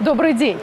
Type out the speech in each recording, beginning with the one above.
Добрый день.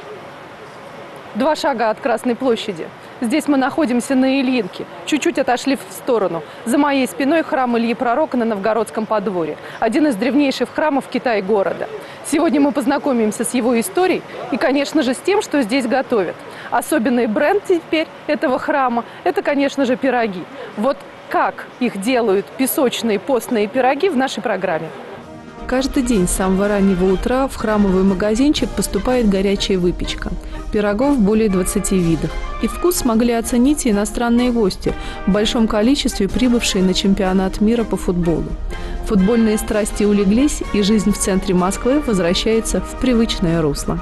2 шага от Красной площади. Здесь мы находимся на Ильинке. Чуть-чуть отошли в сторону. За моей спиной храм Ильи Пророка на Новгородском подворье. Один из древнейших храмов Китай-города. Сегодня мы познакомимся с его историей и, конечно же, с тем, что здесь готовят. Особенный бренд теперь этого храма – это, конечно же, пироги. Вот как их делают песочные постные пироги в нашей программе. Каждый день с самого раннего утра в храмовый магазинчик поступает горячая выпечка. Пирогов более 20 видов. И вкус смогли оценить и иностранные гости, в большом количестве прибывшие на чемпионат мира по футболу. Футбольные страсти улеглись, и жизнь в центре Москвы возвращается в привычное русло.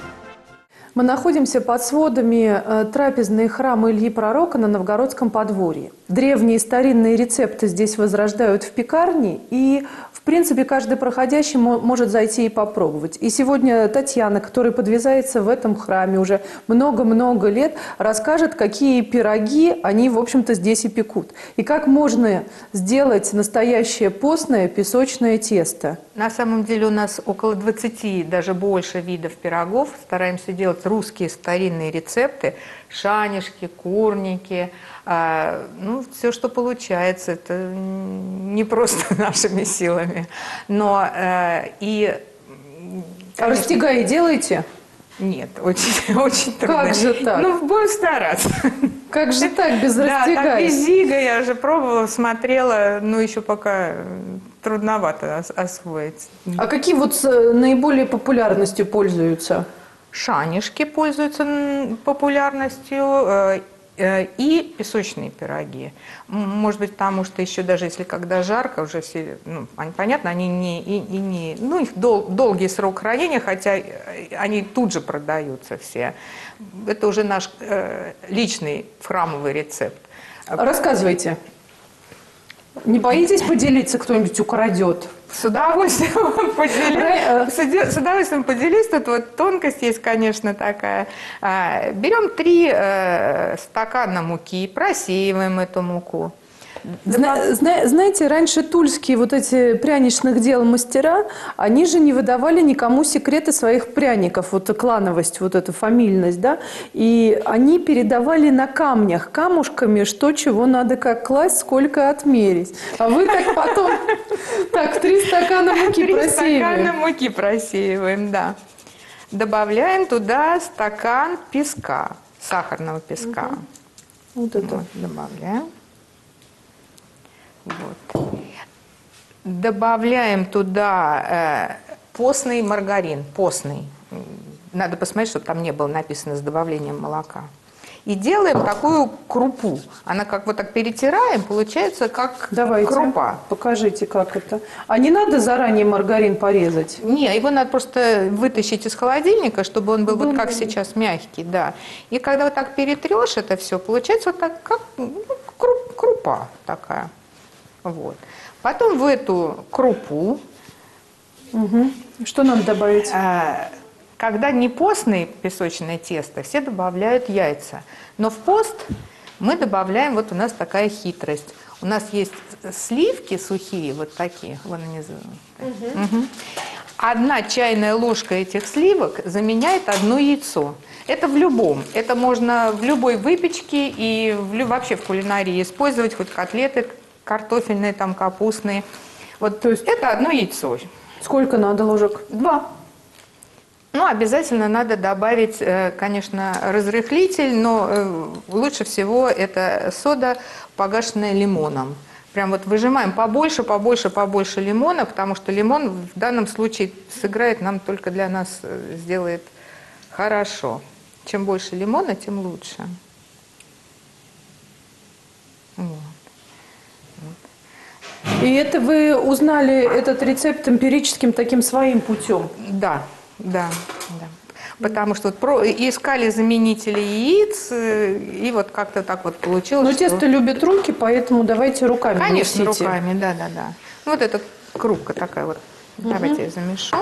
Мы находимся под сводами трапезной храма Ильи Пророка на Новгородском подворье. Древние старинные рецепты здесь возрождают в пекарне, и, в принципе, каждый проходящий может зайти и попробовать. И сегодня Татьяна, которая подвязается в этом храме уже много-много лет, расскажет, какие пироги они, в общем-то, здесь и пекут. И как можно сделать настоящее постное песочное тесто. На самом деле у нас около 20, даже больше видов пирогов. Стараемся делать русские старинные рецепты. Шанишки, курники, ну, все, что получается. Это не просто нашими силами. Но и... Конечно, растягай делаете? Нет, очень трудно. Как же так? Ну, будем стараться. Как же так, без растягай? Да, так без зига я уже пробовала, смотрела, но еще пока трудновато освоить. А какие вот наиболее популярностью пользуются? Шанишки пользуются популярностью и песочные пироги. Может быть, потому что еще даже если когда жарко, уже все, ну, понятно, они не ну, их долгий срок хранения, хотя они тут же продаются все. Это уже наш личный храмовый рецепт. Рассказывайте. Не боитесь поделиться, кто-нибудь украдет? С удовольствием поделюсь. С удовольствием поделюсь. Тут вот тонкость есть, конечно, такая. Берем 3 стакана муки, просеиваем эту муку. Знаете, раньше тульские вот эти пряничных дел мастера, они же не выдавали никому секреты своих пряников, вот клановость, вот эту фамильность, да, и они передавали на камнях, камушками, что чего надо как класть, сколько отмерить. А вы так потом, так, 3 стакана муки просеиваем. 3 стакана муки просеиваем, да. Добавляем туда стакан песка, сахарного песка. Вот это. Вот, добавляем. Вот. Добавляем туда постный маргарин, постный. Надо посмотреть, чтобы там не было написано с добавлением молока. И делаем такую крупу. Она как вот так перетираем, получается как крупа. Покажите, как это. А не надо заранее маргарин порезать? Не, его надо просто вытащить из холодильника, чтобы он был вот как сейчас мягкий, да. И когда вот так перетрешь это все, получается вот так, как крупа такая. Вот. Потом в эту крупу. Что надо добавить? Когда не постное песочное тесто, все добавляют яйца. Но в пост мы добавляем, вот у нас такая хитрость. У нас есть сливки сухие, вот такие, вон они. 1 чайная ложка этих сливок заменяет 1 яйцо. Это в любом. Это можно в любой выпечке и вообще в кулинарии использовать, хоть котлеты картофельные, там, капустные. Вот, то есть это 1 яйцо. Сколько надо ложек? 2. Ну, обязательно надо добавить, конечно, разрыхлитель, но лучше всего это сода, погашенная лимоном. Прям вот выжимаем побольше лимона, потому что лимон в данном случае сыграет нам только для нас, сделает хорошо. Чем больше лимона, тем лучше. Вот. И это вы узнали этот рецепт эмпирическим таким своим путем? Да. Потому что вот искали заменители яиц, и вот как-то так вот получилось. Но тесто любит руки, поэтому давайте руками. Конечно, несите. руками, да. Вот эта крупка такая вот. Давайте я замешу.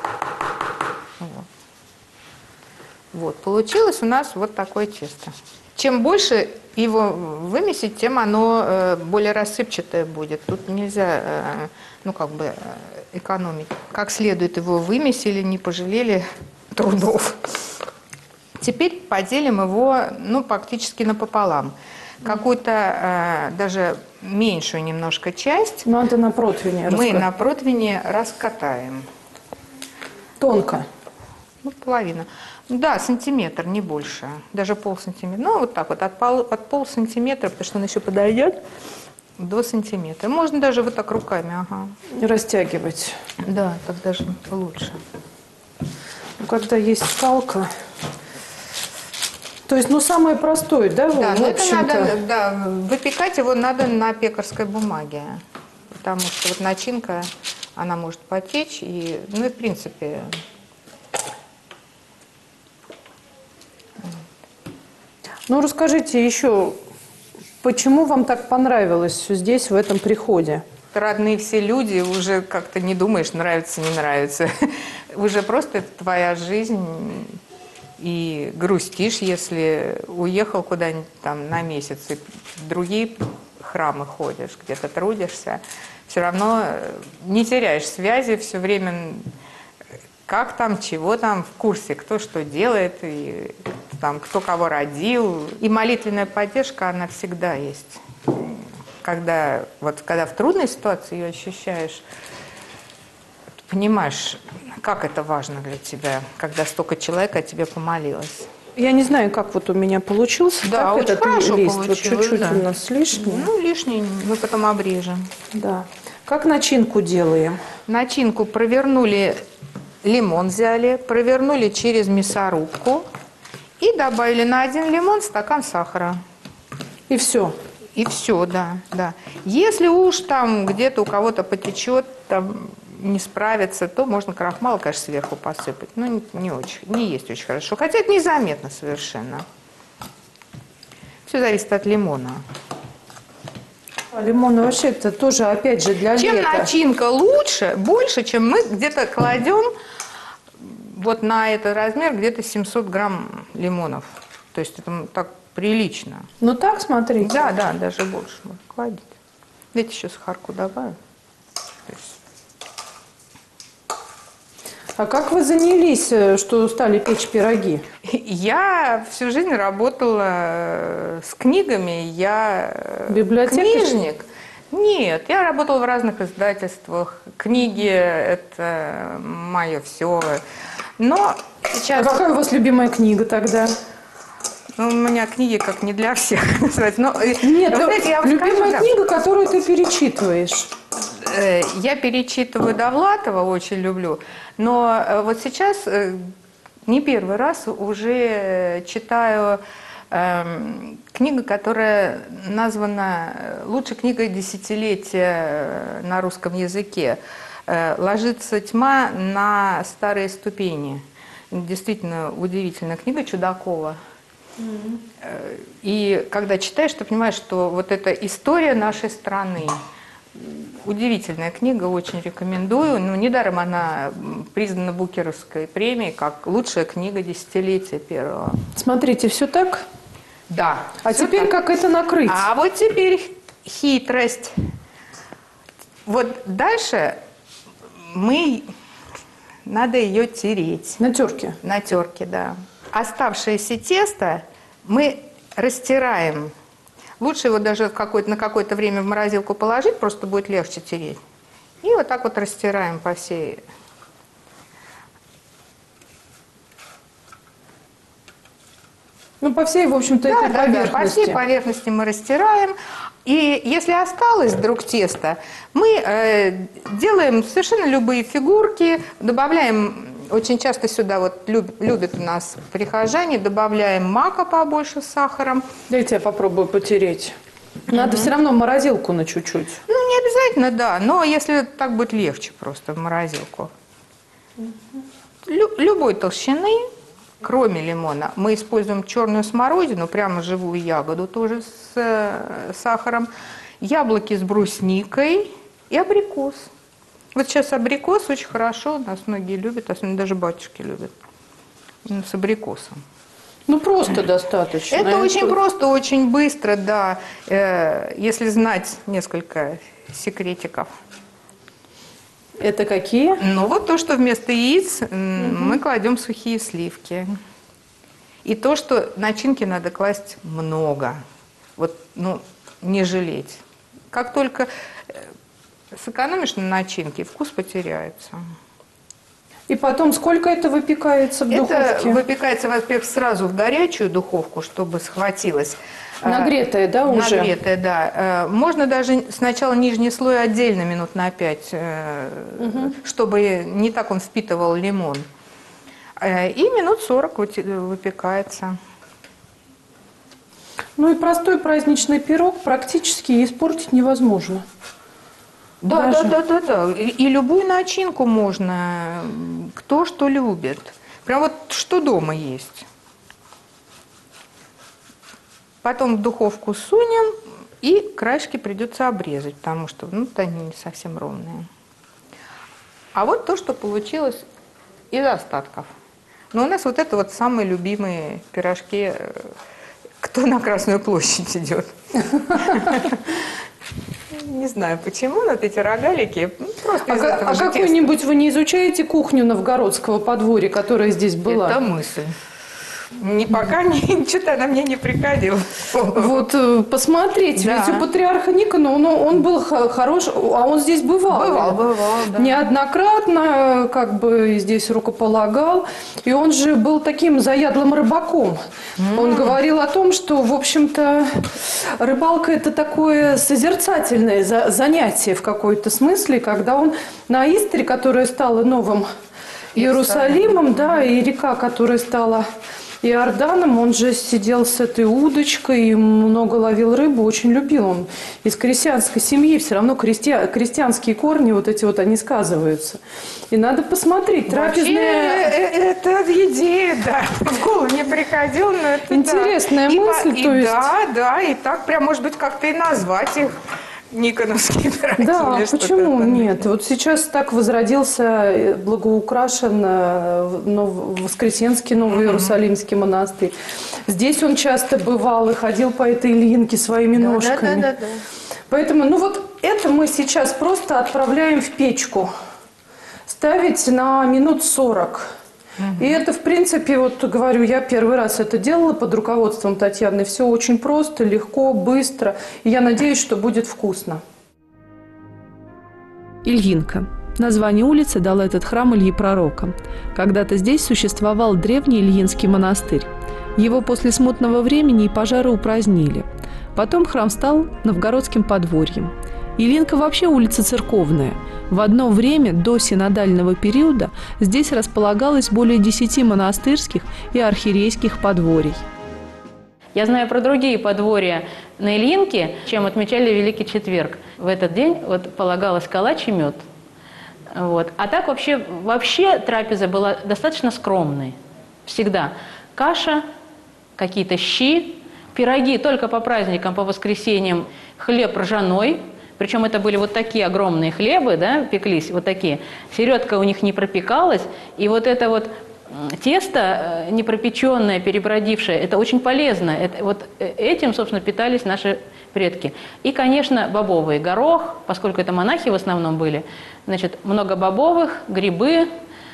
Вот, получилось у нас вот такое тесто. Чем больше его вымесить, тем оно более рассыпчатое будет. Тут нельзя, ну, как бы экономить. Как следует его вымесили, не пожалели, трудов. Теперь поделим его, ну, практически напополам. Какую-то даже меньшую немножко часть Надо на противне мы на противне раскатаем. Тонко. Ну, половина. Да, сантиметр, не больше. Даже полсантиметра. Ну, вот так вот, от полсантиметра, потому что он еще подойдет, до сантиметра. Можно даже вот так руками, ага. Растягивать. Да, так даже лучше. Ну, когда есть скалка. То есть, ну, самое простое, да, Да, в но это общем-то? надо, да, выпекать его надо на пекарской бумаге, потому что вот начинка, она может потечь, и, ну, и в принципе... Ну, расскажите еще, почему вам так понравилось здесь, в этом приходе? Родные все люди, уже как-то не думаешь, нравится, не нравится. Уже просто это твоя жизнь, и грустишь, если уехал куда-нибудь там на месяц, и в другие храмы ходишь, где-то трудишься, все равно не теряешь связи, все время как там, чего там, в курсе, кто что делает, и там, кто кого родил. И молитвенная поддержка, она всегда есть. Когда в трудной ситуации ее ощущаешь, понимаешь, как это важно для тебя, когда столько человек о тебе помолилось. Я не знаю, как вот у меня получился. Да, так, очень этот хорошо лист. Вот получилось, чуть-чуть да. у нас лишний. Ну, лишний мы потом обрежем. Да. Как начинку делаем? Начинку провернули, лимон взяли, провернули через мясорубку и добавили на 1 лимон стакан сахара. И все. И все, да, да. Если уж там где-то у кого-то потечет, там не справится, то можно крахмал, конечно, сверху посыпать. Но не очень, не есть очень хорошо. Хотя это незаметно совершенно. Все зависит от лимона. А лимон вообще это тоже, опять же, для Чем лета. начинка лучше, больше, чем мы где-то кладем вот на этот размер где-то 700 грамм лимонов. То есть это так прилично. Ну так, смотрите. Да, да, даже больше можно кладить. Видите, еще сахарку добавим. А как вы занялись, что стали печь пироги? Я всю жизнь работала с книгами. Я Библиотекарь? книжник. Нет, я работала в разных издательствах. Книги – это мое все. Но сейчас... А какая у вас любимая книга тогда? Ну, у меня книги как не для всех называется. Но, Нет, но, знаете, я вам любимая скажу, да. книга, которую ты перечитываешь. Я перечитываю Довлатова, очень люблю. Но вот сейчас не первый раз уже читаю книгу, которая названа лучшей книгой десятилетия на русском языке. «Ложится тьма на старые ступени». Действительно удивительная книга Чудакова. И когда читаешь, ты понимаешь, что вот это история нашей страны. Удивительная книга, очень рекомендую. Но недаром она признана Букеровской премией как лучшая книга десятилетия первого. Смотрите, все так? Да. А теперь так. как это накрыть? А вот теперь хитрость. Вот дальше надо ее тереть. На терке. На терке, да. Оставшееся тесто мы растираем. Лучше его даже на какое-то время в морозилку положить, просто будет легче тереть. И вот так вот растираем по всей... Ну, по всей, в общем-то, этой поверхности. Да, по всей поверхности мы растираем. И если осталось вдруг тесто, мы делаем совершенно любые фигурки, добавляем... Очень часто сюда вот любят у нас прихожане, добавляем мака побольше с сахаром. Дайте я попробую потереть. Надо все равно в морозилку на чуть-чуть. Ну, не обязательно, да, но если так будет легче просто в морозилку. Любой толщины, кроме лимона, мы используем черную смородину, прямо живую ягоду тоже с сахаром, яблоки с брусникой и абрикос. Вот сейчас абрикос очень хорошо, нас многие любят, особенно даже батюшки любят, с абрикосом. Ну, просто достаточно. Это очень просто, очень быстро, да, если знать несколько секретиков. Это какие? Ну, вот то, что вместо яиц мы кладем сухие сливки. И то, что начинки надо класть много. Вот, ну, не жалеть. Как только сэкономишь на начинке, вкус потеряется. И потом сколько это выпекается в духовке? Это выпекается, во-первых, сразу в горячую духовку, чтобы схватилось. Нагретая, да, уже? Нагретая, да. Можно даже сначала нижний слой отдельно минут на 5, чтобы не так он впитывал лимон. И минут 40 выпекается. Ну и простой праздничный пирог практически испортить невозможно. Да. И любую начинку можно, кто что любит. Прям вот что дома есть. Потом в духовку сунем, и краешки придется обрезать, потому что они не совсем ровные. А вот то, что получилось из остатков. Но у нас вот это вот самые любимые пирожки, кто на Красную площадь идет. Не знаю почему, но эти рогалики просто из этого же теста. Какую-нибудь вы не изучаете кухню новгородского подворья, которая здесь была? Это мысль. Пока что-то она мне не приходила. Вот посмотрите, Да. ведь у патриарха Никона он был хорош, а он здесь бывал. Бывал, да. Неоднократно как бы здесь рукополагал. И он же был таким заядлым рыбаком. Он говорил о том, что, в общем-то, рыбалка – это такое созерцательное занятие в какой-то смысле, когда он на Истре, которая стала новым Иерусалимом, да, и река, которая стала Иорданом, он же сидел с этой удочкой и много ловил рыбу, очень любил. Он из крестьянской семьи, все равно крестьянские корни вот эти вот, они сказываются. И надо посмотреть, трапезная... Это идея, да, в голову не приходила, но это интересная мысль, то есть... Да, и так прям, может быть, как-то и назвать их. Никоновские пироги. Да, почему нет? Вот сейчас так возродился, благоукрашен Воскресенский Новый Иерусалимский монастырь. Здесь он часто бывал и ходил по этой Ильинке своими ножками. Да. Поэтому, ну вот это мы сейчас просто отправляем в печку. Ставить на минут 40. И это, в принципе, вот говорю, я первый раз это делала под руководством Татьяны. Все очень просто, легко, быстро. И я надеюсь, что будет вкусно. Ильинка. Название улицы дал этот храм Ильи Пророка. Когда-то здесь существовал древний Ильинский монастырь. Его после смутного времени и пожара упразднили. Потом храм стал новгородским подворьем. Ильинка вообще улица церковная. В одно время, до синодального периода, здесь располагалось более 10 монастырских и архиерейских подворий. Я знаю про другие подворья на Ильинке, чем отмечали Великий Четверг. В этот день вот полагалось калач и мед. Вот. А так вообще трапеза была достаточно скромной. Всегда каша, какие-то щи, пироги только по праздникам, по воскресеньям, хлеб ржаной. Причем это были вот такие огромные хлебы, да, пеклись, вот такие. Середка у них не пропекалась, и вот это вот тесто непропеченное, перебродившее, это очень полезно. Этим, собственно, питались наши предки. И, конечно, бобовый горох, поскольку это монахи в основном были, значит, много бобовых, грибы,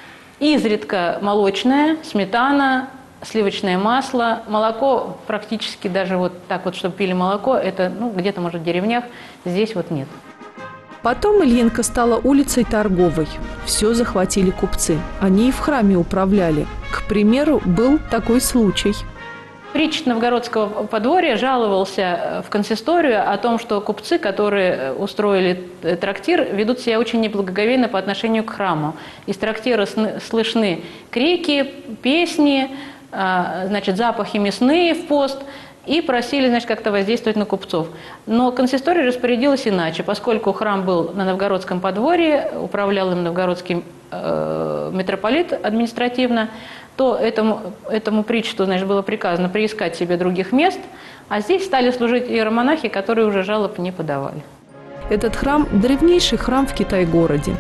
изредка молочное, сметана, сливочное масло, молоко практически даже вот так вот, чтобы пили молоко, это где-то, может, в деревнях, здесь вот нет. Потом Ильинка стала улицей торговой. Все захватили купцы. Они и в храме управляли. К примеру, был такой случай. Притчик новгородского подворья жаловался в консисторию о том, что купцы, которые устроили трактир, ведут себя очень неблагоговейно по отношению к храму. Из трактира слышны крики, песни, значит, запахи мясные в пост, и просили, значит, как-то воздействовать на купцов. Но консистория распорядилась иначе, поскольку храм был на новгородском подворье, управлял им новгородский митрополит административно, то этому причту, значит, было приказано приискать себе других мест, а здесь стали служить иеромонахи, которые уже жалоб не подавали. Этот храм – древнейший храм в Китай-городе.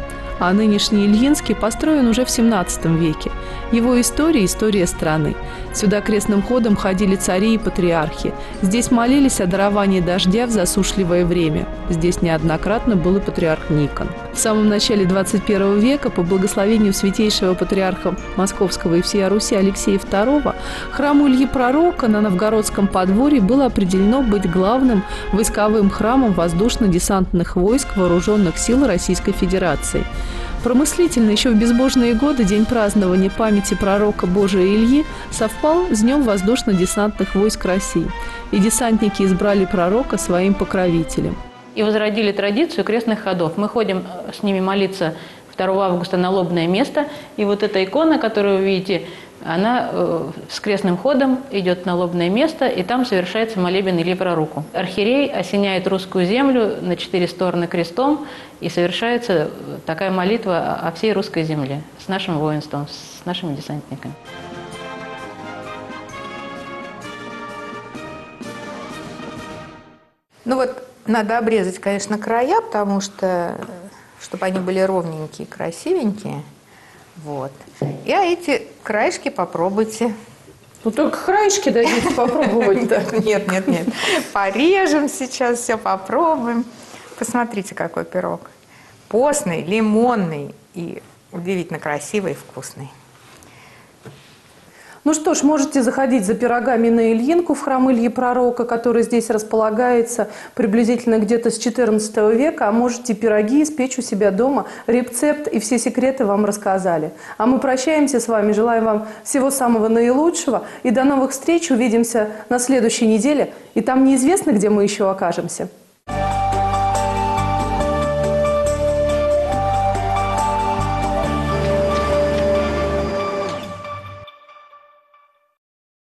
а нынешний Ильинский построен уже в XVII веке. Его история – история страны. Сюда крестным ходом ходили цари и патриархи. Здесь молились о даровании дождя в засушливое время. Здесь неоднократно был и патриарх Никон. В самом начале XXI века по благословению святейшего патриарха Московского и всей Руси Алексея II храму Ильи Пророка на Новгородском подворье было определено быть главным войсковым храмом воздушно-десантных войск Вооруженных сил Российской Федерации. Промыслительно еще в безбожные годы день празднования памяти пророка Божия Ильи совпал с Днем воздушно-десантных войск России, и десантники избрали пророка своим покровителем. И возродили традицию крестных ходов. Мы ходим с ними молиться 2 августа на лобное место, и вот эта икона, которую вы видите, она с крестным ходом идет на лобное место, и там совершается молебен Ильи Пророку. Архиерей осеняет русскую землю на 4 стороны крестом, и совершается такая молитва о всей русской земле с нашим воинством, с нашими десантниками. Ну вот надо обрезать, конечно, края, потому что, чтобы они были ровненькие, красивенькие. Вот. И эти краешки попробуйте. Ну только краешки дадите попробовать-то. Нет. Порежем сейчас, все попробуем. Посмотрите, какой пирог. Постный, лимонный и удивительно красивый и вкусный. Ну что ж, можете заходить за пирогами на Ильинку в храм Ильи Пророка, который здесь располагается приблизительно где-то с XIV века, а можете пироги испечь у себя дома. Рецепт и все секреты вам рассказали. А мы прощаемся с вами, желаем вам всего самого наилучшего и до новых встреч. Увидимся на следующей неделе. И там неизвестно, где мы еще окажемся.